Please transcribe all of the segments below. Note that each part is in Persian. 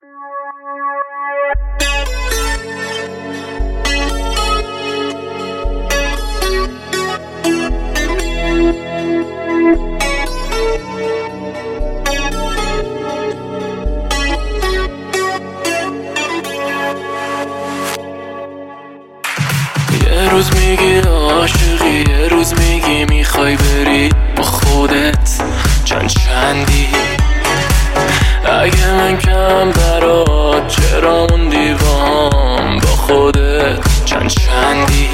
یه روز میگی عاشقی، یه روز میگی میخوای بری با خودت چندی. اگه من کم برات چرا موندی بام با خودت چندی.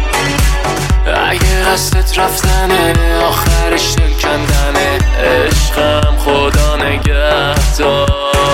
اگه قصدت رفتنه آخرش دل کندنه، عشقم خدا نگهدار.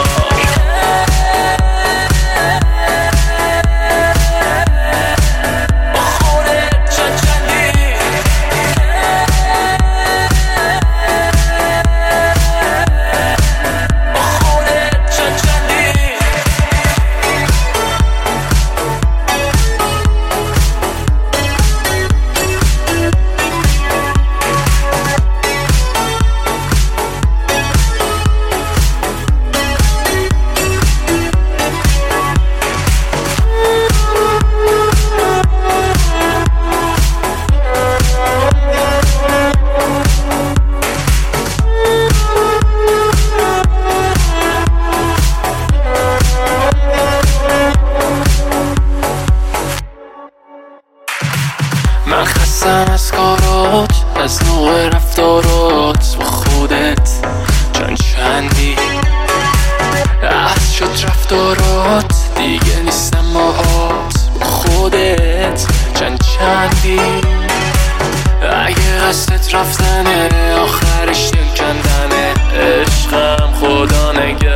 من خستم از کارات، از نوع رفتارات با خودت چندی. از شد رفتارات دیگه نیستم باهات با خودت چندی. اگه قصدت رفتنه آخرش دل کندنه، عشقم خدا نگه